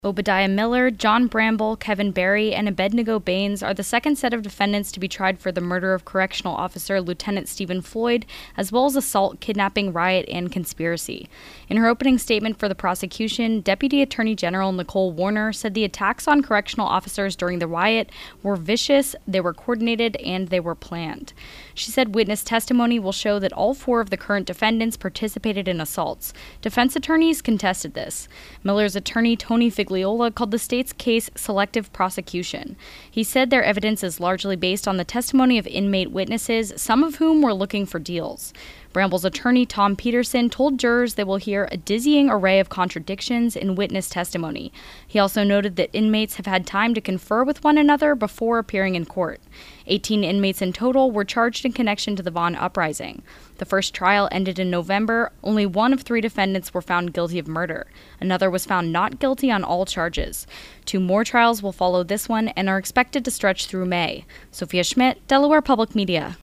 Obadiah Miller, John Bramble, Kevin Barry, and Abednego Baines are the second set of defendants to be tried for the murder of Correctional Officer Lieutenant Stephen Floyd, as well as assault, kidnapping, riot, and conspiracy. In her opening statement for the prosecution, Deputy Attorney General Nicole Warner said the attacks on correctional officers during the riot were vicious, they were coordinated, and they were planned. She said witness testimony will show that all four of the current defendants participated in assaults. Defense attorneys contested this. Miller's attorney, Tony Figliola, called the state's case selective prosecution. He said their evidence is largely based on the testimony of inmate witnesses, some of whom were looking for deals. Bramble's attorney, Tom Peterson, told jurors they will hear a dizzying array of contradictions in witness testimony. He also noted that inmates have had time to confer with one another before appearing in court. 18 inmates in total were charged in connection to the Vaughn uprising. The first trial ended in November. Only one of 3 defendants were found guilty of murder. Another was found not guilty on all charges. 2 more trials will follow this one and are expected to stretch through May. Sophia Schmidt, Delaware Public Media.